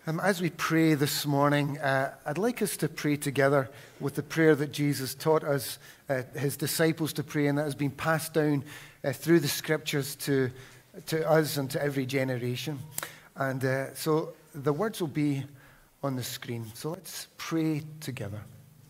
As we pray this morning, I'd like us to pray together with the prayer that Jesus taught us, his disciples to pray, and that has been passed down through the scriptures to us and to every generation. And so the words will be on the screen. So let's pray together.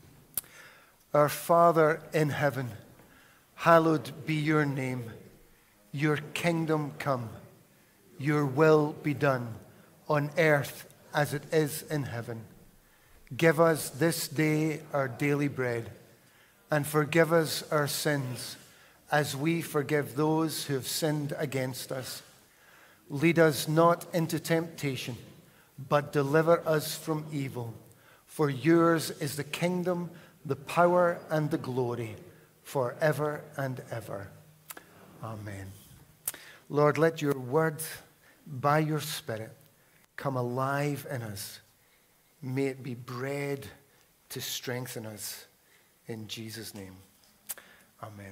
Our Father in heaven, hallowed be your name. Your kingdom come. Your will be done on earth as it is in heaven. Give us this day our daily bread, and forgive us our sins as we forgive those who have sinned against us. Lead us not into temptation, but deliver us from evil. For yours is the kingdom, the power, and the glory, forever and ever. Amen. Lord, let your word, by your Spirit, come alive in us. May it be bread to strengthen us. In Jesus' name, amen.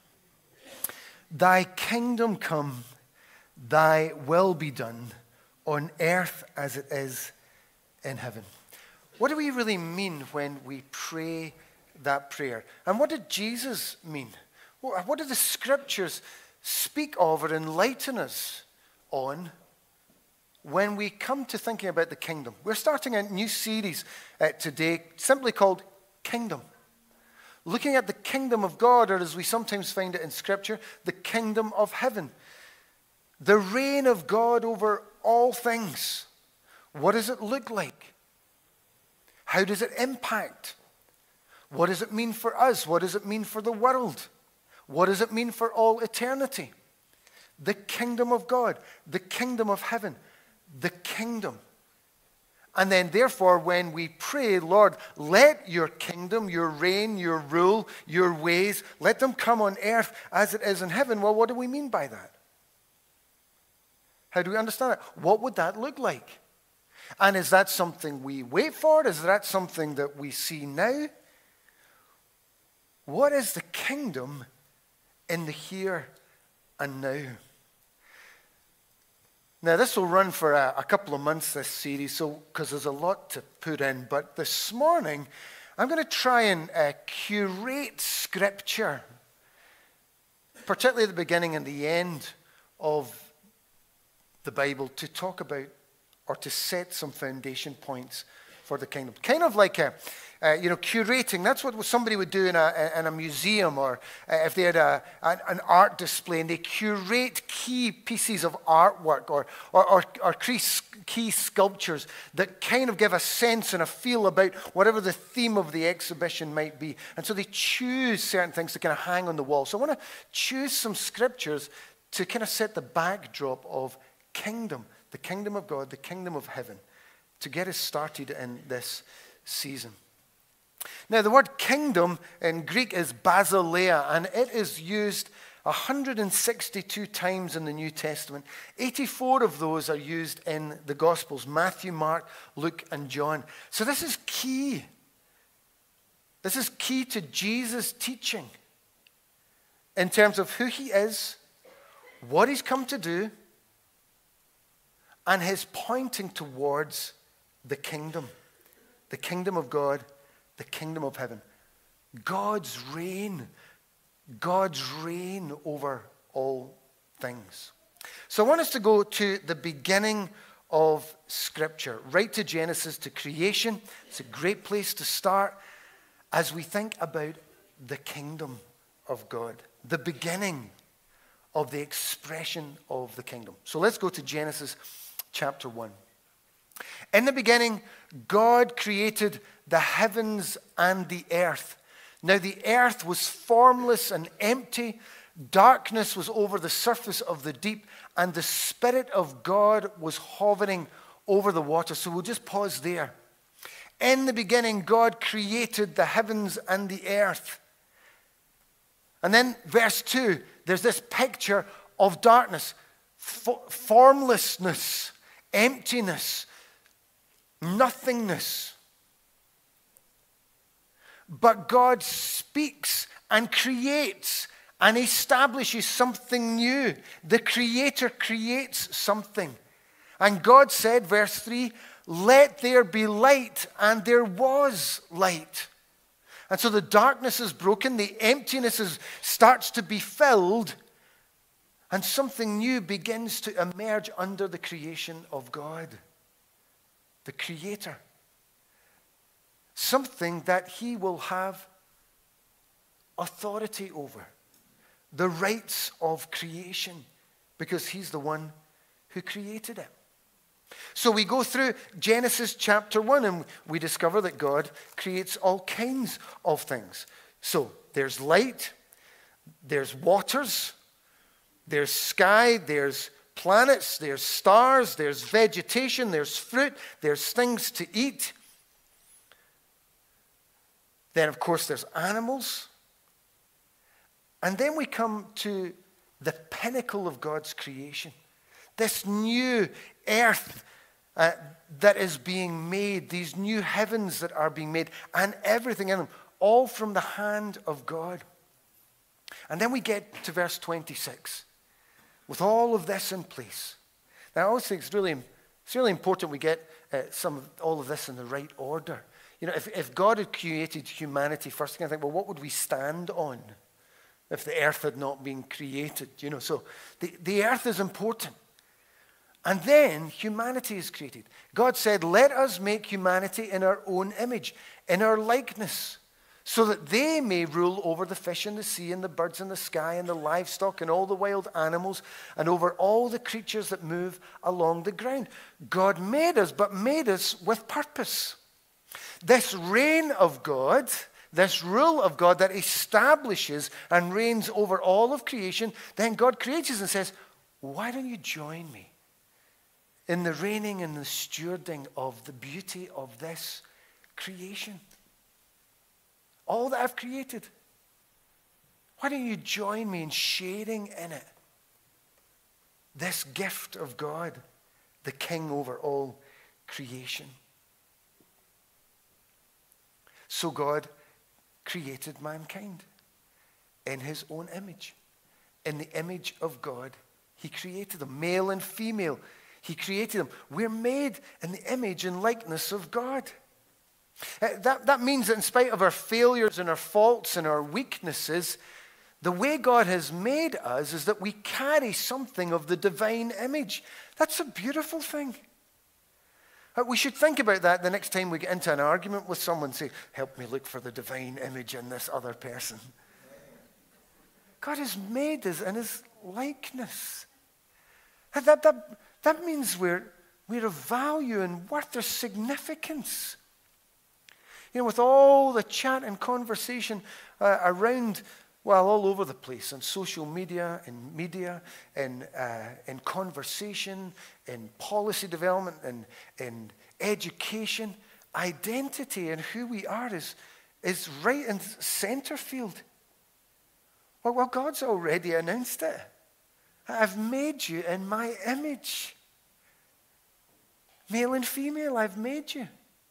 Thy kingdom come, thy will be done on earth as it is in heaven. What do we really mean when we pray that prayer? And what did Jesus mean? What do the scriptures speak of or enlighten us on when we come to thinking about the kingdom? We're starting a new series today simply called Kingdom. Looking at the kingdom of God, or as we sometimes find it in Scripture, the kingdom of heaven. The reign of God over all things. What does it look like? How does it impact? What does it mean for us? What does it mean for the world? What does it mean for all eternity? The kingdom of God, the kingdom of heaven. The kingdom. And then therefore when we pray, Lord, let your kingdom, your reign, your rule, your ways, let them come on earth as it is in heaven. Well, what do we mean by that? How do we understand it? What would that look like? And is that something we wait for? Is that something that we see now? What is the kingdom in the here and now? Now, this will run for a couple of months, this series, because there's a lot to put in. But this morning, I'm going to try and curate Scripture, particularly at the beginning and the end of the Bible, to talk about or to set some foundation points for the kingdom. Kind of like curating. That's what somebody would do in a museum, or if they had an art display, and they curate key pieces of artwork or key sculptures that kind of give a sense and a feel about whatever the theme of the exhibition might be. And so they choose certain things to kind of hang on the wall. So I want to choose some scriptures to kind of set the backdrop of kingdom, the kingdom of God, the kingdom of heaven, to get us started in this season. Now, the word kingdom in Greek is basileia, and it is used 162 times in the New Testament. 84 of those are used in the Gospels: Matthew, Mark, Luke, and John. So this is key. This is key to Jesus' teaching in terms of who he is, what he's come to do, and his pointing towards the kingdom of God, the kingdom of heaven. God's reign over all things. So I want us to go to the beginning of Scripture, right to Genesis, to creation. It's a great place to start as we think about the kingdom of God, the beginning of the expression of the kingdom. So let's go to Genesis chapter 1. In the beginning, God created the heavens and the earth. Now the earth was formless and empty. Darkness was over the surface of the deep, and the Spirit of God was hovering over the water. So we'll just pause there. In the beginning, God created the heavens and the earth. And then verse 2, there's this picture of darkness, formlessness, emptiness, nothingness. But God speaks and creates and establishes something new. The Creator creates something. And God said, verse 3, let there be light, and there was light. And so the darkness is broken, the emptiness starts to be filled, and something new begins to emerge under the creation of God, the Creator. Something that he will have authority over, the rights of creation, because he's the one who created it. So we go through Genesis chapter 1 and we discover that God creates all kinds of things. So there's light, there's waters, there's sky, there's planets, there's stars, there's vegetation, there's fruit, there's things to eat. Then, of course, there's animals. And then we come to the pinnacle of God's creation. This new earth that is being made, these new heavens that are being made, and everything in them, all from the hand of God. And then we get to verse 26, with all of this in place. Now, I always think it's really important we get all of this in the right order. You know, if God had created humanity first, I think, well, what would we stand on if the earth had not been created? You know, so the earth is important. And then humanity is created. God said, let us make humanity in our own image, in our likeness, so that they may rule over the fish in the sea and the birds in the sky and the livestock and all the wild animals and over all the creatures that move along the ground. God made us, but made us with purpose. This reign of God, this rule of God that establishes and reigns over all of creation, then God creates us and says, why don't you join me in the reigning and the stewarding of the beauty of this creation? All that I've created. Why don't you join me in sharing in it? This gift of God, the King over all creation. So God created mankind in his own image. In the image of God, he created them, male and female. He created them. We're made in the image and likeness of God. That means that in spite of our failures and our faults and our weaknesses, the way God has made us is that we carry something of the divine image. That's a beautiful thing. We should think about that the next time we get into an argument with someone. Say, help me look for the divine image in this other person. God has made us in his likeness. That means we're of value and worth, there's significance. You know, with all the chat and conversation around, well, all over the place, on social media, in conversation, in policy development, in education, identity and who we are is right in center field. Well, God's already announced it. I've made you in my image. Male and female, I've made you.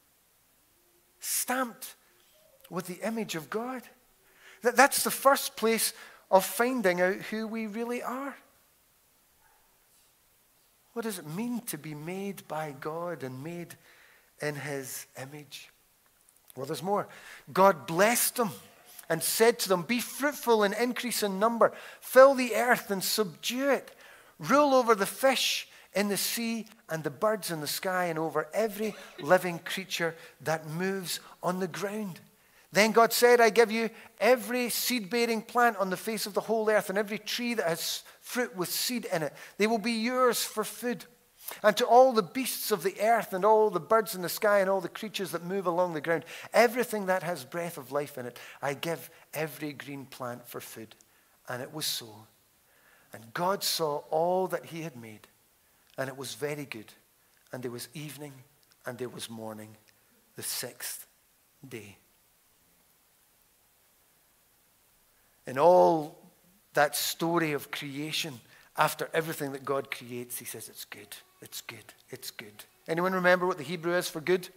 Stamped with the image of God. That's the first place of finding out who we really are. What does it mean to be made by God and made in his image? Well, there's more. God blessed them and said to them, be fruitful and increase in number. Fill the earth and subdue it. Rule over the fish in the sea and the birds in the sky and over every living creature that moves on the ground. Then God said, I give you every seed-bearing plant on the face of the whole earth and every tree that has fruit with seed in it. They will be yours for food. And to all the beasts of the earth and all the birds in the sky and all the creatures that move along the ground, everything that has breath of life in it, I give every green plant for food. And it was so. And God saw all that he had made, and it was very good. And there was evening and there was morning, the sixth day. In all that story of creation, after everything that God creates, he says, it's good, it's good, it's good. Anyone remember what the Hebrew is for good?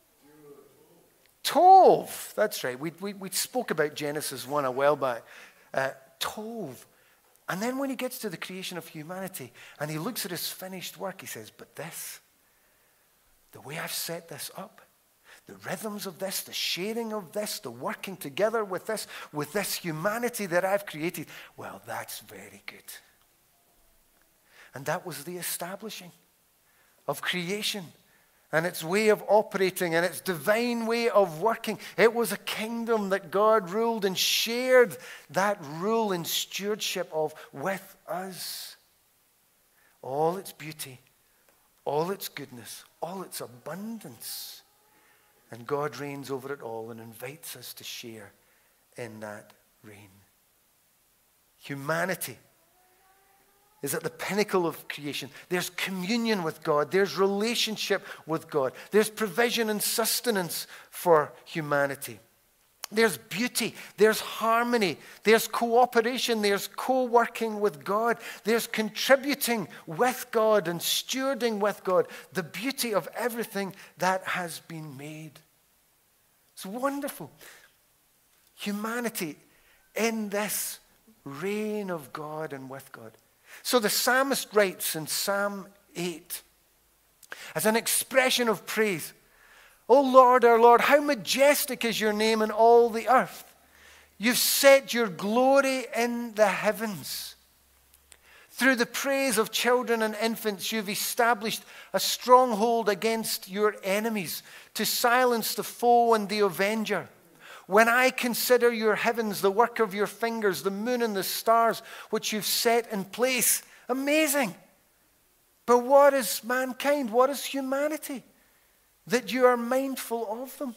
Tov. That's right. We spoke about Genesis 1 a while back. Tov. And then when he gets to the creation of humanity and he looks at his finished work, he says, but the way I've set this up, the rhythms of this, the sharing of this, the working together with this humanity that I've created, well, that's very good. And that was the establishing of creation and its way of operating and its divine way of working. It was a kingdom that God ruled and shared that rule and stewardship of with us. All its beauty, all its goodness, all its abundance. And God reigns over it all and invites us to share in that reign. Humanity is at the pinnacle of creation. There's communion with God. There's relationship with God. There's provision and sustenance for humanity. There's beauty. There's harmony. There's cooperation. There's co-working with God. There's contributing with God and stewarding with God. The beauty of everything that has been made. It's wonderful. Humanity in this reign of God and with God. So the psalmist writes in Psalm 8, as an expression of praise, O Lord, our Lord, how majestic is your name in all the earth. You've set your glory in the heavens. Through the praise of children and infants, you've established a stronghold against your enemies to silence the foe and the avenger. When I consider your heavens, the work of your fingers, the moon and the stars, which you've set in place. Amazing. But what is mankind? What is humanity? That you are mindful of them.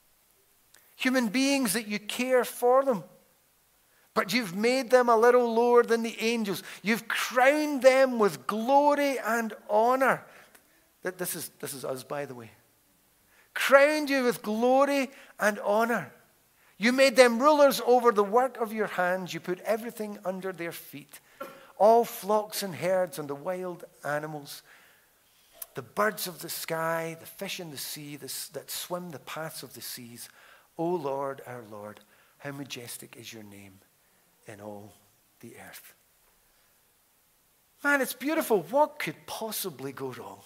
Human beings, that you care for them. But you've made them a little lower than the angels. You've crowned them with glory and honor. This is us, by the way. Crowned you with glory and honor. You made them rulers over the work of your hands. You put everything under their feet. All flocks and herds and the wild animals, the birds of the sky, the fish in the sea that swim the paths of the seas. O Lord, our Lord, how majestic is your name in all the earth. Man, it's beautiful. What could possibly go wrong?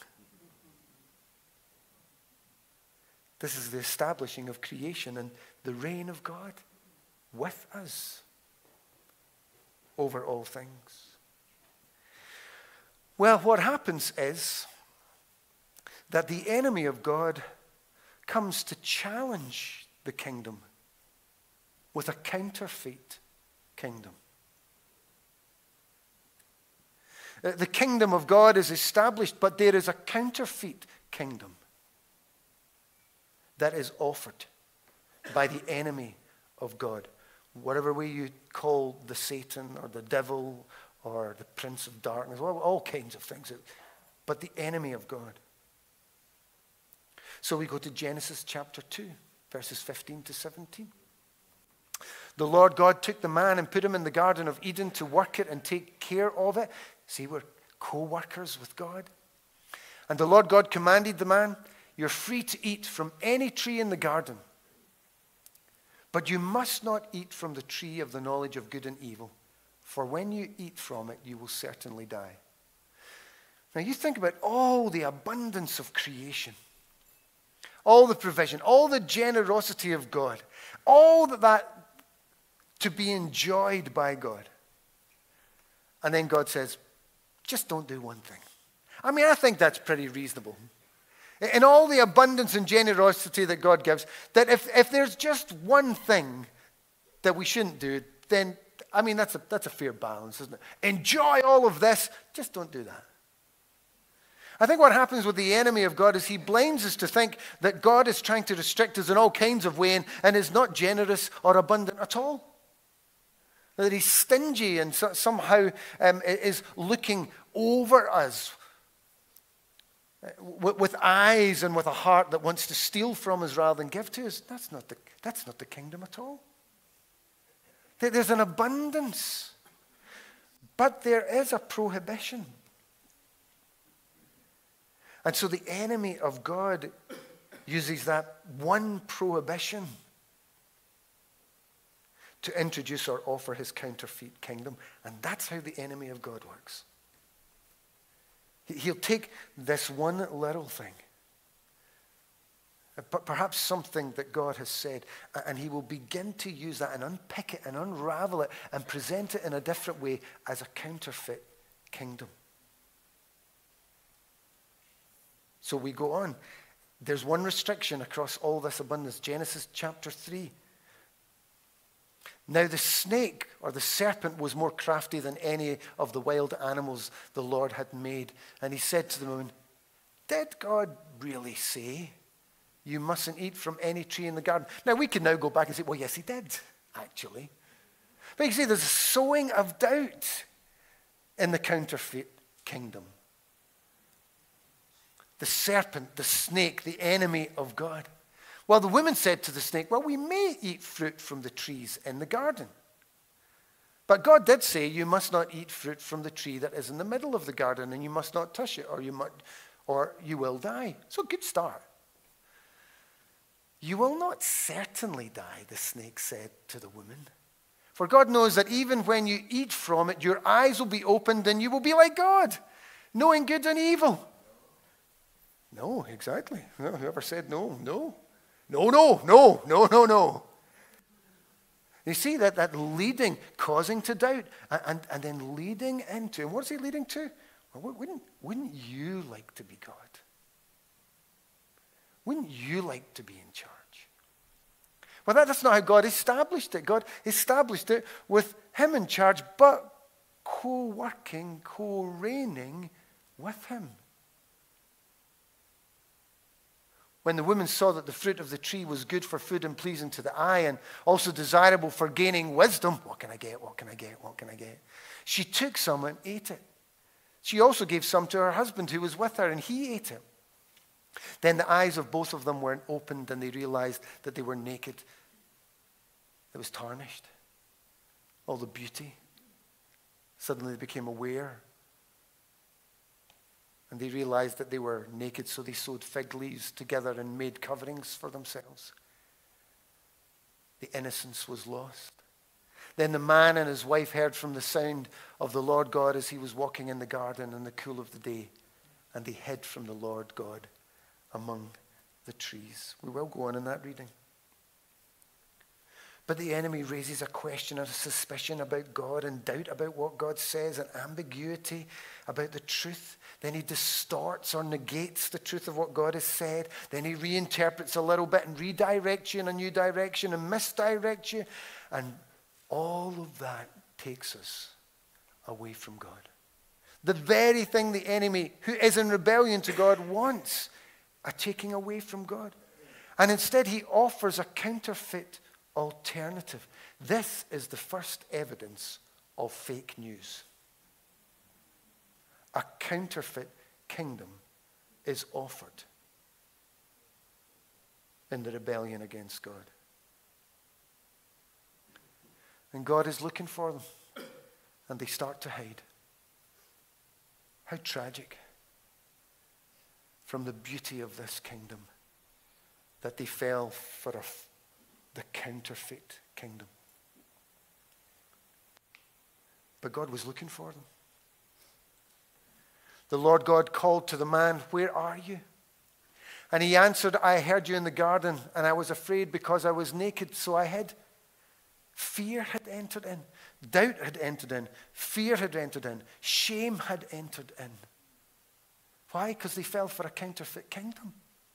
This is the establishing of creation and the reign of God with us over all things. Well, what happens is that the enemy of God comes to challenge the kingdom with a counterfeit kingdom. The kingdom of God is established, but there is a counterfeit kingdom that is offered by the enemy of God. Whatever way you call the Satan or the devil or the prince of darkness, well, all kinds of things. But the enemy of God. So we go to Genesis chapter 2, verses 15 to 17. The Lord God took the man and put him in the Garden of Eden to work it and take care of it. See, we're co-workers with God. And the Lord God commanded the man, you're free to eat from any tree in the garden, but you must not eat from the tree of the knowledge of good and evil, for when you eat from it, you will certainly die. Now you think about all the abundance of creation, all the provision, all the generosity of God, all that to be enjoyed by God. And then God says, just don't do one thing. I mean, I think that's pretty reasonable. In all the abundance and generosity that God gives, that if there's just one thing that we shouldn't do, then, I mean, that's a fair balance, isn't it? Enjoy all of this, just don't do that. I think what happens with the enemy of God is he blinds us to think that God is trying to restrict us in all kinds of ways and is not generous or abundant at all. That he's stingy and somehow is looking over us with eyes and with a heart that wants to steal from us rather than give to us. That's not the kingdom at all. There's an abundance, but there is a prohibition. And so the enemy of God uses that one prohibition to introduce or offer his counterfeit kingdom. And that's how the enemy of God works. He'll take this one little thing But perhaps something that God has said, and he will begin to use that and unpick it and unravel it and present it in a different way as a counterfeit kingdom. So we go on. There's one restriction across all this abundance. Genesis chapter 3. Now the snake or the serpent was more crafty than any of the wild animals the Lord had made. And he said to the woman, did God really say you mustn't eat from any tree in the garden? Now we can now go back and say, well, yes, he did, actually. But you see, there's a sowing of doubt in the counterfeit kingdom. The serpent, the snake, the enemy of God. Well, the woman said to the snake, well, we may eat fruit from the trees in the garden. But God did say you must not eat fruit from the tree that is in the middle of the garden, and you must not touch it, or you will die. So good start. You will not certainly die, the snake said to the woman. For God knows that even when you eat from it, your eyes will be opened and you will be like God, knowing good and evil. No, exactly. No, whoever said no, no. No, no, no, no, no, no. You see that leading, causing to doubt, and then leading into, and what's he leading to? Well, wouldn't you like to be God? Wouldn't you like to be in charge? Well, that's not how God established it. God established it with him in charge, but co-working, co-reigning with him. When the woman saw that the fruit of the tree was good for food and pleasing to the eye and also desirable for gaining wisdom, what can I get, what can I get, what can I get? She took some and ate it. She also gave some to her husband who was with her, and he ate it. Then the eyes of both of them were opened, and they realized that they were naked. It was tarnished. All the beauty. Suddenly they became aware. And they realized that they were naked, so they sewed fig leaves together and made coverings for themselves. The innocence was lost. Then the man and his wife heard from the sound of the Lord God as he was walking in the garden in the cool of the day, and they hid from the Lord God among the trees. We will go on in that reading. But the enemy raises a question and a suspicion about God and doubt about what God says and ambiguity about the truth. Then he distorts or negates the truth of what God has said. Then he reinterprets a little bit and redirects you in a new direction and misdirects you. And all of that takes us away from God. The very thing the enemy, who is in rebellion to God, wants, a taking away from God. And instead he offers a counterfeit alternative. This is the first evidence of fake news. A counterfeit kingdom is offered in the rebellion against God. And God is looking for them, and they start to hide. How tragic. From the beauty of this kingdom, that they fell for the counterfeit kingdom. But God was looking for them. The Lord God called to the man, "Where are you?" And he answered, "I heard you in the garden, and I was afraid because I was naked, so I hid." Fear had entered in. Doubt had entered in. Fear had entered in. Shame had entered in. Why? Because they fell for a counterfeit kingdom.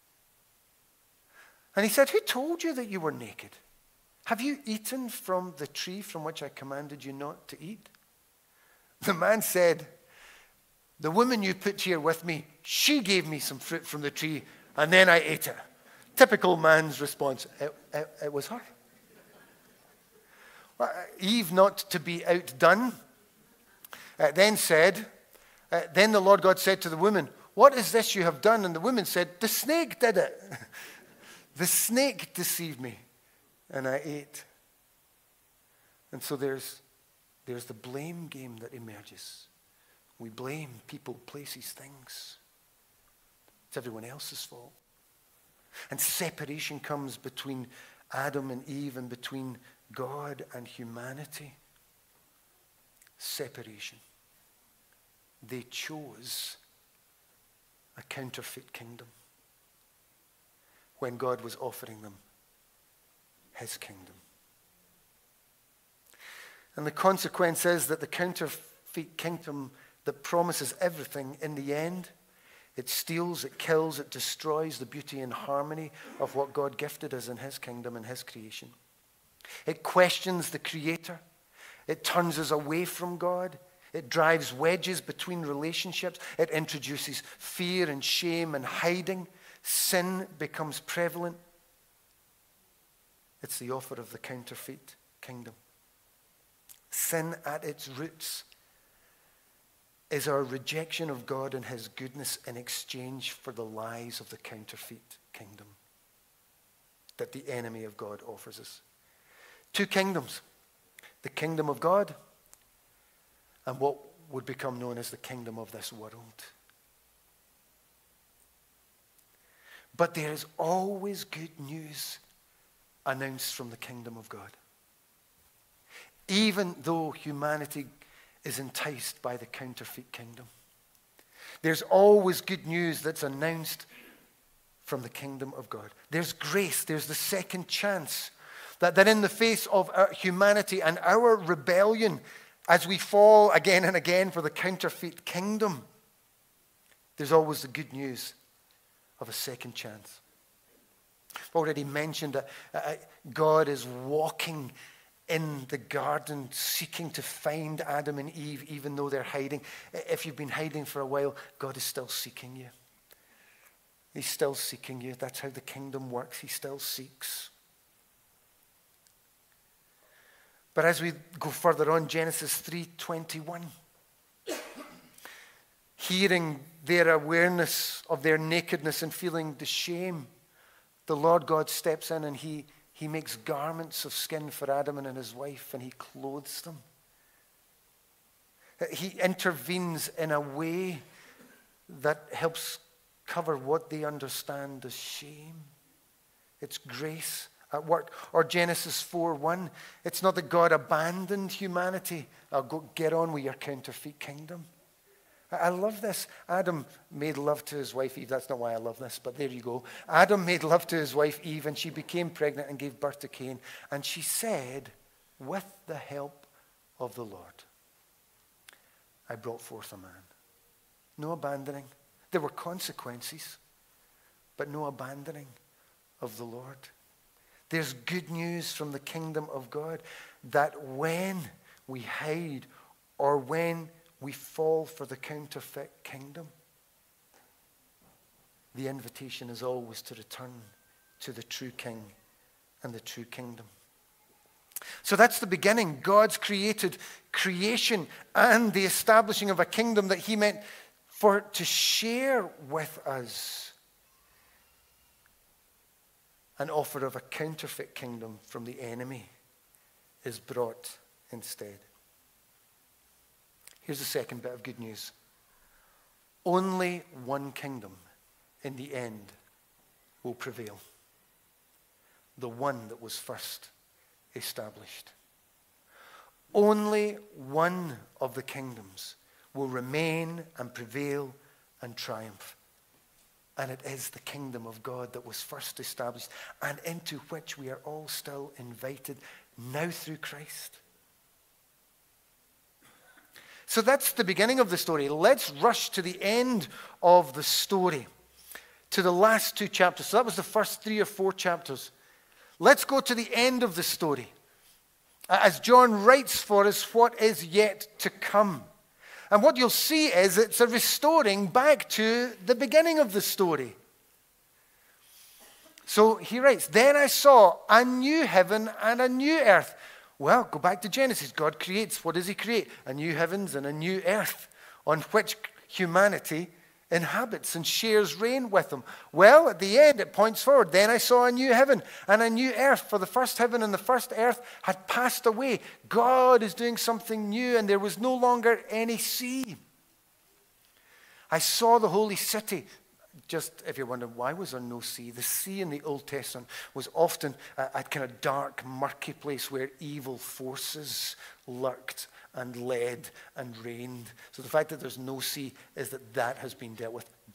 And he said, "Who told you that you were naked? Have you eaten from the tree from which I commanded you not to eat?" The man said, "The woman you put here with me, she gave me some fruit from the tree, and then I ate it." Typical man's response, it was her. Well, Eve, not to be outdone, then the Lord God said to the woman, "What is this you have done?" And the woman said, "The snake did it." The snake deceived me, and I ate. And so there's the blame game that emerges. We blame people, places, things. It's everyone else's fault. And separation comes between Adam and Eve and between God and humanity. Separation. They chose a counterfeit kingdom. when God was offering them his kingdom. And the consequence is that the counterfeit kingdom that promises everything, in the end, it steals, it kills, it destroys the beauty and harmony of what God gifted us in his kingdom and his creation. It questions the Creator. It turns us away from God. It drives wedges between relationships. It introduces fear and shame and hiding. Sin becomes prevalent. It's the offer of the counterfeit kingdom. Sin at its roots is our rejection of God and his goodness in exchange for the lies of the counterfeit kingdom that the enemy of God offers us. Two kingdoms, the kingdom of God and what would become known as the kingdom of this world. But there is always good news announced from the kingdom of God. Even though humanity is enticed by the counterfeit kingdom, there's always good news that's announced from the kingdom of God. There's grace, there's the second chance. That in the face of our humanity and our rebellion, as we fall again and again for the counterfeit kingdom, there's always the good news of a second chance. I've already mentioned that God is walking in the garden seeking to find Adam and Eve even though they're hiding. If you've been hiding for a while, God is still seeking you. He's still seeking you. That's how the kingdom works. He still seeks. But as we go further on, Genesis 3:21, hearing their awareness of their nakedness and feeling the shame, the Lord God steps in and he makes garments of skin for Adam and his wife, and he clothes them. He intervenes in a way that helps cover what they understand as shame. It's grace at work. Or Genesis 4:1, it's not that God abandoned humanity. I'll go get on with your counterfeit kingdom. I love this. Adam made love to his wife Eve. That's not why I love this, but there you go. Adam made love to his wife Eve, and she became pregnant and gave birth to Cain. And she said, with the help of the Lord, I brought forth a man. No abandoning. There were consequences, but no abandoning of the Lord. There's good news from the kingdom of God that when we hide or when we fall for the counterfeit kingdom, the invitation is always to return to the true king and the true kingdom. So that's the beginning. God's created creation and the establishing of a kingdom that he meant to share with us. An offer of a counterfeit kingdom from the enemy is brought instead. Here's the second bit of good news. Only one kingdom in the end will prevail. The one that was first established. Only one of the kingdoms will remain and prevail and triumph. And it is the kingdom of God that was first established and into which we are all still invited now through Christ. So that's the beginning of the story. Let's rush to the end of the story, to the last two chapters. So that was the first 3 or 4 chapters. Let's go to the end of the story, as John writes for us what is yet to come. And what you'll see is it's a restoring back to the beginning of the story. So he writes, then I saw a new heaven and a new earth. Well, go back to Genesis. God creates. What does he create? A new heavens and a new earth on which humanity inhabits and shares reign with them. Well, at the end, it points forward. Then I saw a new heaven and a new earth, for the first heaven and the first earth had passed away. God is doing something new, and there was no longer any sea. I saw the holy city. Just if you're wondering, why was there no sea? The sea in the Old Testament was often a kind of dark, murky place where evil forces lurked and led and reigned. So the fact that there's no sea is that has been dealt with.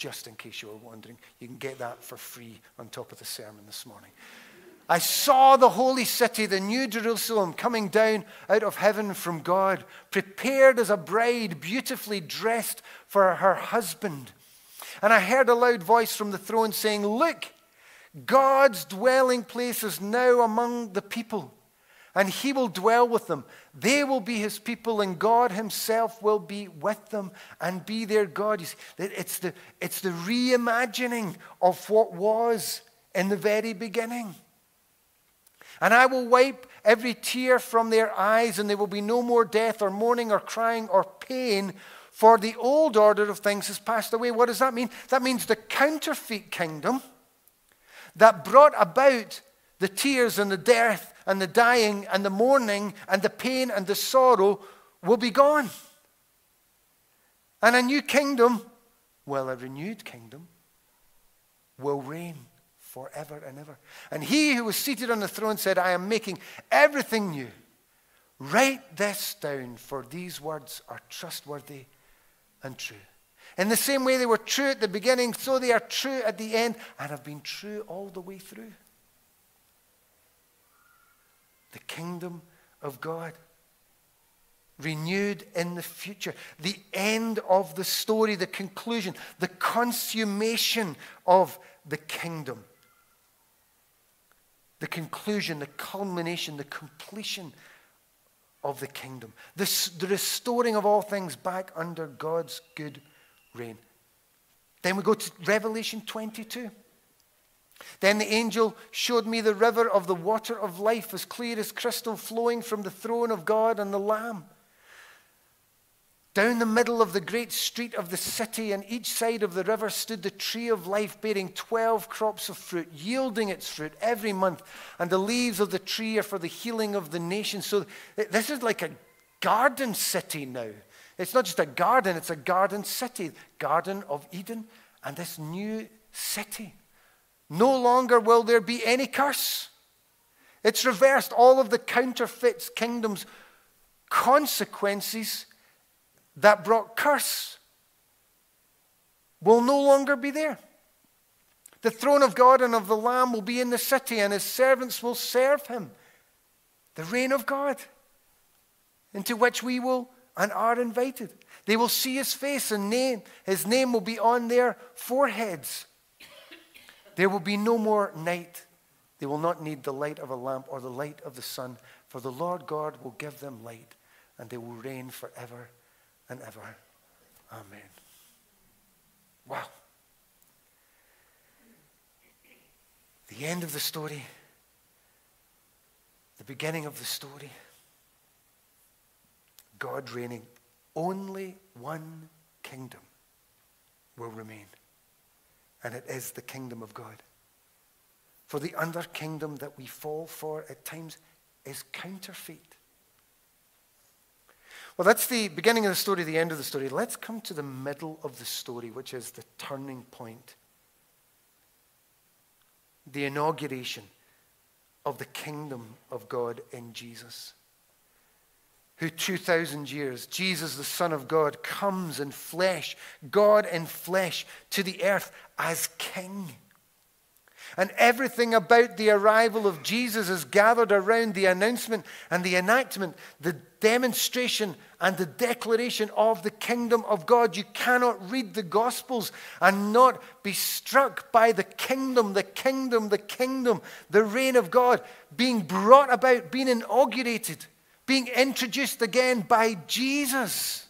just in case you were wondering. You can get that for free on top of the sermon this morning. I saw the holy city, the new Jerusalem, coming down out of heaven from God, prepared as a bride, beautifully dressed for her husband. And I heard a loud voice from the throne saying, "Look, God's dwelling place is now among the people, and he will dwell with them. They will be his people, and God himself will be with them and be their God." You see, it's the reimagining of what was in the very beginning. "And I will wipe every tear from their eyes, and there will be no more death or mourning or crying or pain, for the old order of things has passed away." What does that mean? That means the counterfeit kingdom that brought about the tears and the death and the dying and the mourning and the pain and the sorrow will be gone. And a new kingdom, well, a renewed kingdom, will reign forever and ever. "And he who was seated on the throne said, I am making everything new. Write this down, for these words are trustworthy and true." In the same way they were true at the beginning, so they are true at the end and have been true all the way through. The kingdom of God, renewed in the future. The end of the story, the conclusion, the consummation of the kingdom. The conclusion, the culmination, the completion of the kingdom. The restoring of all things back under God's good reign. Then we go to Revelation 22. "Then the angel showed me the river of the water of life, as clear as crystal, flowing from the throne of God and the Lamb. Down the middle of the great street of the city, on each side of the river, stood the tree of life, bearing 12 crops of fruit, yielding its fruit every month. And the leaves of the tree are for the healing of the nations." So this is like a garden city now. It's not just a garden, it's a garden city. Garden of Eden and this new city. No longer will there be any curse. It's reversed. All of the counterfeit kingdom's consequences that brought curse will no longer be there. "The throne of God and of the Lamb will be in the city, and his servants will serve him." The reign of God, into which we will and are invited. "They will see his face, and his name will be on their foreheads. There will be no more night. They will not need the light of a lamp or the light of the sun, for the Lord God will give them light, and they will reign forever and ever. Amen." Wow. The end of the story. The beginning of the story. God reigning. Only one kingdom will remain. And it is the kingdom of God. For the other kingdom that we fall for at times is counterfeit. Well, that's the beginning of the story, the end of the story. Let's come to the middle of the story, which is the turning point. The inauguration of the kingdom of God in Jesus. Who 2,000 years, Jesus, the Son of God, comes in flesh, God in flesh, to the earth as King. And everything about the arrival of Jesus is gathered around the announcement and the enactment, the demonstration and the declaration of the kingdom of God. You cannot read the Gospels and not be struck by the kingdom, the kingdom, the kingdom, the reign of God being brought about, being inaugurated, being introduced again by Jesus,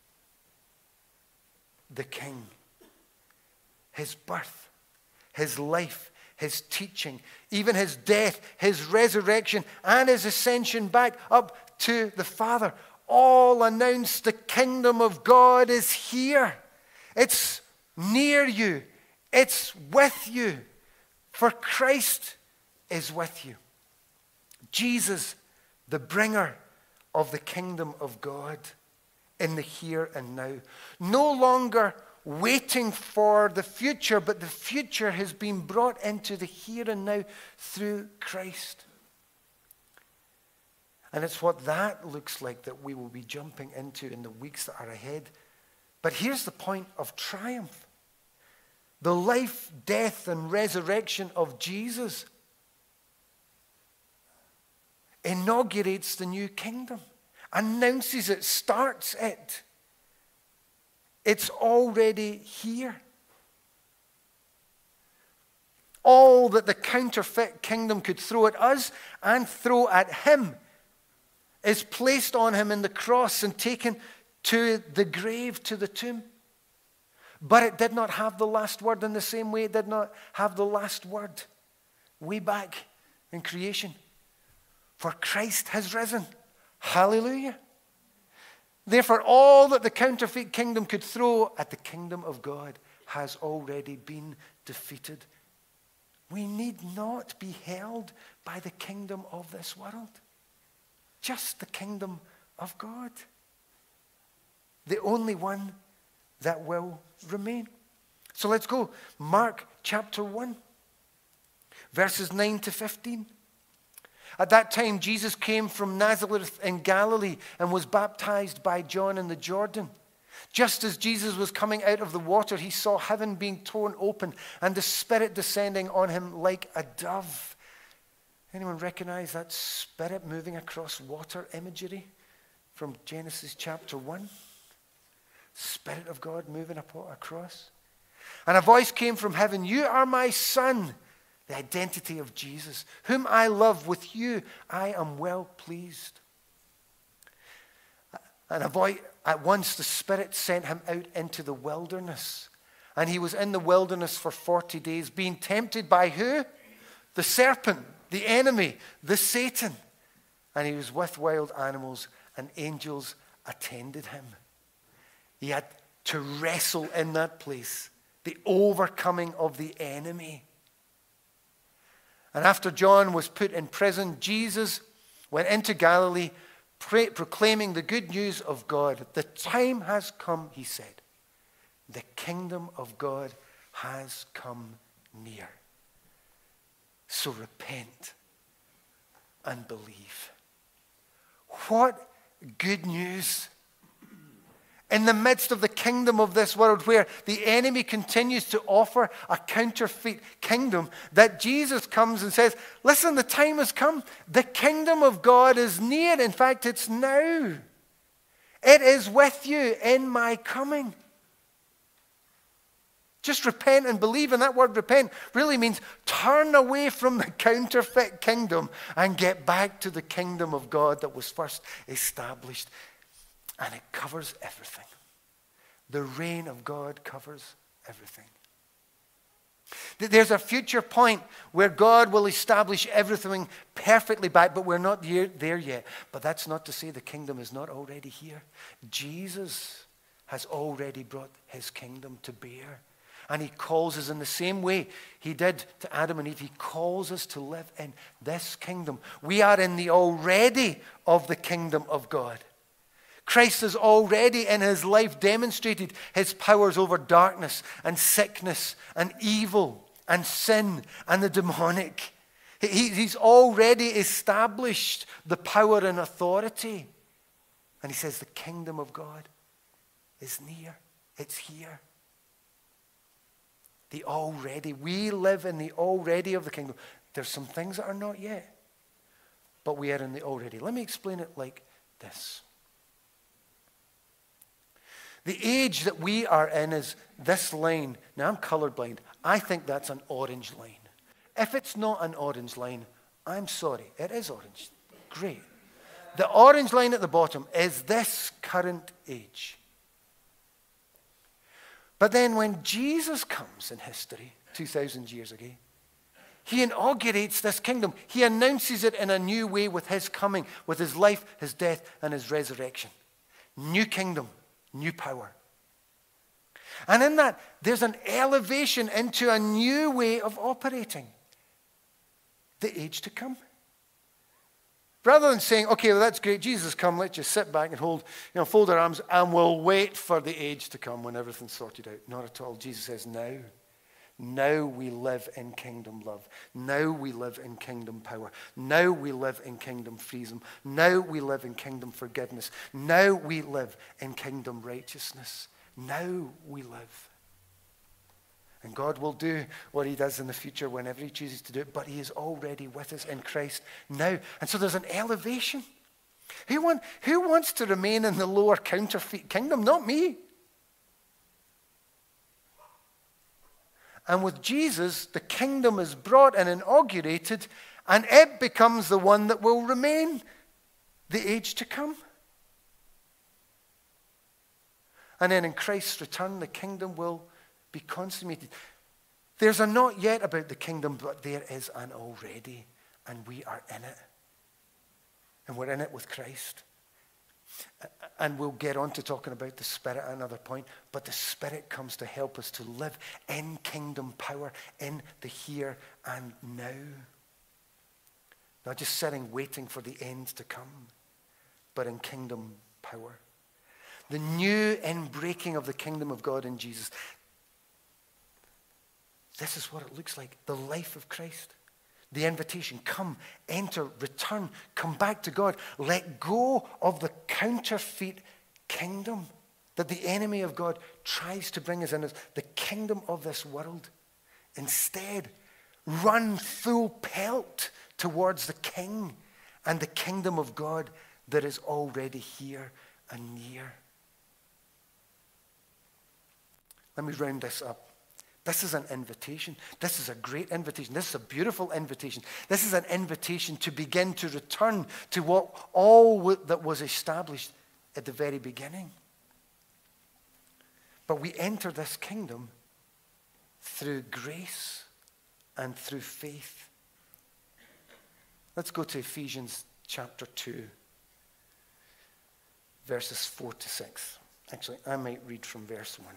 the King. His birth, his life, his teaching, even his death, his resurrection, and his ascension back up to the Father, all announce the kingdom of God is here. It's near you. It's with you. For Christ is with you. Jesus, the bringer of the kingdom of God in the here and now. No longer waiting for the future, but the future has been brought into the here and now through Christ. And it's what that looks like that we will be jumping into in the weeks that are ahead. But here's the point of triumph. The life, death, and resurrection of Jesus inaugurates the new kingdom, announces it, starts it. It's already here. All that the counterfeit kingdom could throw at us and throw at him is placed on him in the cross and taken to the grave, to the tomb. But it did not have the last word in the same way it did not have the last word way back in creation. For Christ has risen. Hallelujah. Therefore, all that the counterfeit kingdom could throw at the kingdom of God has already been defeated. We need not be held by the kingdom of this world. Just the kingdom of God. The only one that will remain. So let's go. Mark chapter 1, verses 9 to 15. At that time, Jesus came from Nazareth in Galilee and was baptized by John in the Jordan. Just as Jesus was coming out of the water, he saw heaven being torn open and the Spirit descending on him like a dove. Anyone recognize that Spirit moving across water imagery from Genesis chapter 1? Spirit of God moving across. And a voice came from heaven, "You are my Son," the identity of Jesus, "whom I love. With you I am well pleased." And at once the Spirit sent him out into the wilderness. And he was in the wilderness for 40 days, being tempted by who? The serpent, the enemy, the Satan. And he was with wild animals, and angels attended him. He had to wrestle in that place, the overcoming of the enemy. And after John was put in prison, Jesus went into Galilee, proclaiming the good news of God. The time has come, he said. The kingdom of God has come near. So repent and believe. What good news! In the midst of the kingdom of this world, where the enemy continues to offer a counterfeit kingdom, that Jesus comes and says, listen, the time has come. The kingdom of God is near. In fact, it's now. It is with you in my coming. Just repent and believe. And that word repent really means turn away from the counterfeit kingdom and get back to the kingdom of God that was first established. And it covers everything. The reign of God covers everything. There's a future point where God will establish everything perfectly back, but we're not there yet. But that's not to say the kingdom is not already here. Jesus has already brought his kingdom to bear. And he calls us in the same way he did to Adam and Eve. He calls us to live in this kingdom. We are in the already of the kingdom of God. Christ has already in his life demonstrated his powers over darkness and sickness and evil and sin and the demonic. He's already established the power and authority. And he says the kingdom of God is near. It's here. The already. We live in the already of the kingdom. There's some things that are not yet, but we are in the already. Let me explain it like this. The age that we are in is this line. Now, I'm colorblind. I think that's an orange line. If it's not an orange line, I'm sorry. It is orange. Great. The orange line at the bottom is this current age. But then when Jesus comes in history, 2,000 years ago, he inaugurates this kingdom. He announces it in a new way with his coming, with his life, his death, and his resurrection. New kingdom. New power. And in that, there's an elevation into a new way of operating. The age to come. Rather than saying, okay, well, that's great, Jesus come, let's just sit back and fold our arms, and we'll wait for the age to come when everything's sorted out. Not at all. Jesus says, now. Now we live in kingdom love. Now we live in kingdom power. Now we live in kingdom freedom. Now we live in kingdom forgiveness. Now we live in kingdom righteousness. Now we live. And God will do what he does in the future whenever he chooses to do it. But he is already with us in Christ now. And so there's an elevation. Who wants to remain in the lower counterfeit kingdom? Not me. And with Jesus, the kingdom is brought and inaugurated, and it becomes the one that will remain the age to come. And then in Christ's return, the kingdom will be consummated. There's a not yet about the kingdom, but there is an already, and we are in it. And we're in it with Christ. And we'll get on to talking about the Spirit at another point, but the Spirit comes to help us to live in kingdom power, in the here and now. Not just sitting waiting for the end to come, but in kingdom power. The new inbreaking of the kingdom of God in Jesus. This is what it looks like. The life of Christ. The invitation, come, enter, return, come back to God. Let go of the counterfeit kingdom that the enemy of God tries to bring us in, as the kingdom of this world. Instead, run full pelt towards the King and the kingdom of God that is already here and near. Let me round this up. This is an invitation. This is a great invitation. This is a beautiful invitation. This is an invitation to begin to return to what all that was established at the very beginning. But we enter this kingdom through grace and through faith. Let's go to Ephesians chapter 2, verses 4 to 6. Actually, I might read from verse 1.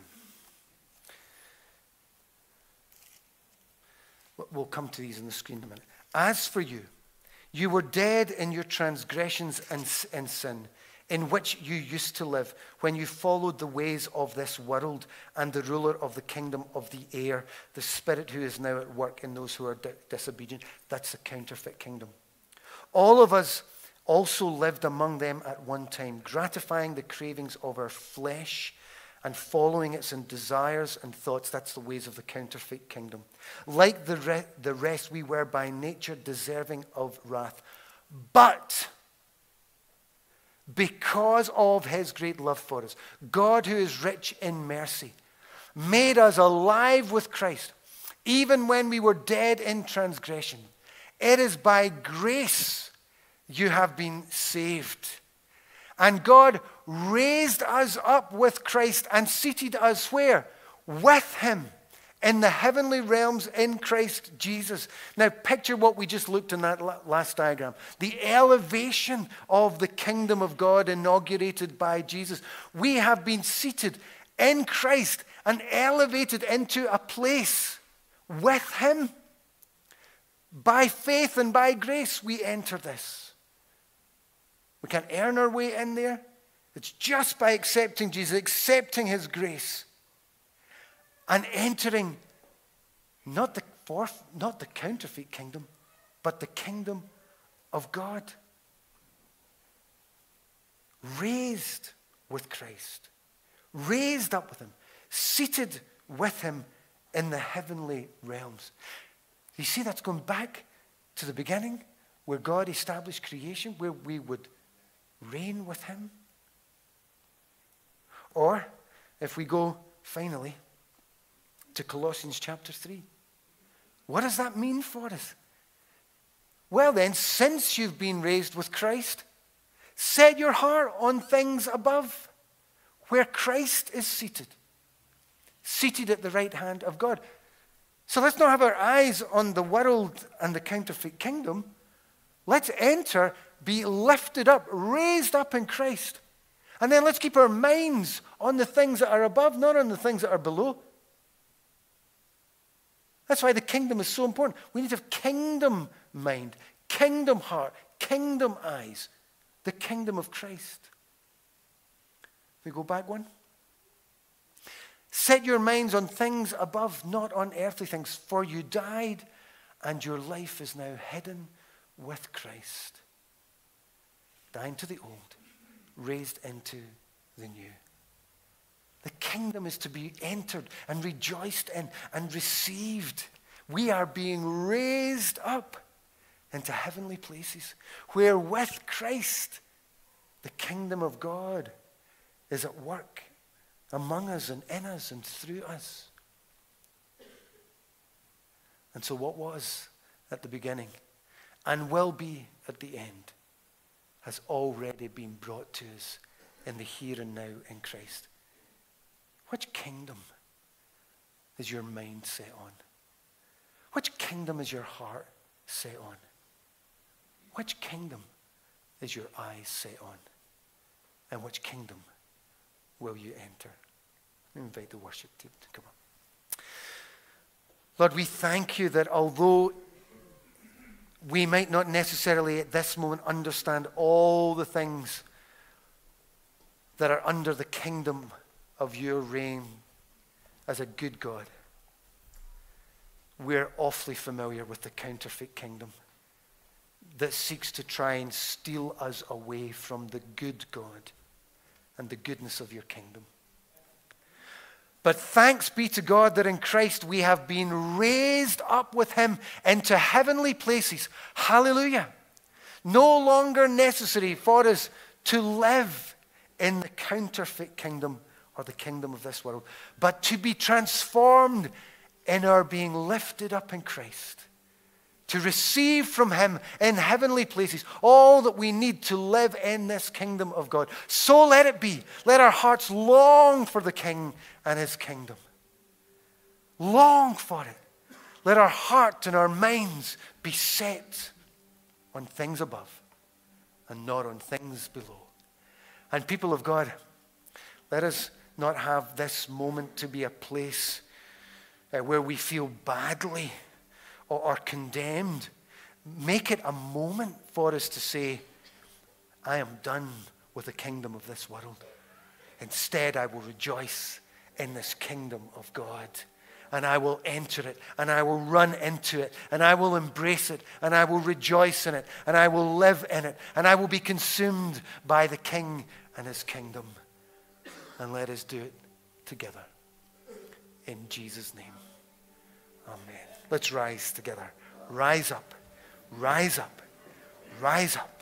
We'll come to these on the screen in a minute. As for you, you were dead in your transgressions and sin, in which you used to live when you followed the ways of this world and the ruler of the kingdom of the air, the spirit who is now at work in those who are disobedient. That's the counterfeit kingdom. All of us also lived among them at one time, gratifying the cravings of our flesh and following its desires and thoughts. That's the ways of the counterfeit kingdom. Like the rest, we were by nature deserving of wrath. But because of his great love for us, God, who is rich in mercy, made us alive with Christ, even when we were dead in transgression. It is by grace you have been saved. And God raised us up with Christ and seated us where? With him in the heavenly realms in Christ Jesus. Now picture what we just looked in that last diagram. The elevation of the kingdom of God inaugurated by Jesus. We have been seated in Christ and elevated into a place with him. By faith and by grace we enter this. We can't earn our way in there. It's just by accepting Jesus, accepting his grace, and entering not the counterfeit kingdom, but the kingdom of God. Raised with Christ, raised up with him, seated with him in the heavenly realms. You see, that's going back to the beginning, where God established creation, where we would reign with him. Or, if we go finally to Colossians chapter 3, what does that mean for us? Well then, since you've been raised with Christ, set your heart on things above, where Christ is seated at the right hand of God. So let's not have our eyes on the world and the counterfeit kingdom. Let's enter, be lifted up, raised up in Christ. And then let's keep our minds on the things that are above, not on the things that are below. That's why the kingdom is so important. We need to have kingdom mind, kingdom heart, kingdom eyes, the kingdom of Christ. We go back one. Set your minds on things above, not on earthly things, for you died and your life is now hidden with Christ. Dying to the old, raised into the new. The kingdom is to be entered and rejoiced in and received. We are being raised up into heavenly places where with Christ, the kingdom of God is at work among us and in us and through us. And so what was at the beginning and will be at the end has already been brought to us in the here and now in Christ. Which kingdom is your mind set on? Which kingdom is your heart set on? Which kingdom is your eyes set on? And which kingdom will you enter? I invite the worship team to come up. Lord, we thank you that although we might not necessarily at this moment understand all the things that are under the kingdom of your reign as a good God, we're awfully familiar with the counterfeit kingdom that seeks to try and steal us away from the good God and the goodness of your kingdom. But thanks be to God that in Christ we have been raised up with him into heavenly places. Hallelujah. No longer necessary for us to live in the counterfeit kingdom or the kingdom of this world, but to be transformed in our being lifted up in Christ, to receive from him in heavenly places all that we need to live in this kingdom of God. So let it be. Let our hearts long for the King and his kingdom. Long for it. Let our heart and our minds be set on things above and not on things below. And people of God, let us not have this moment to be a place where we feel badly or condemned. Make it a moment for us to say, I am done with the kingdom of this world. Instead, I will rejoice in this kingdom of God. And I will enter it, and I will run into it, and I will embrace it, and I will rejoice in it, and I will live in it, and I will be consumed by the King and his kingdom. And let us do it together. In Jesus' name. Amen. Let's rise together. Rise up. Rise up. Rise up.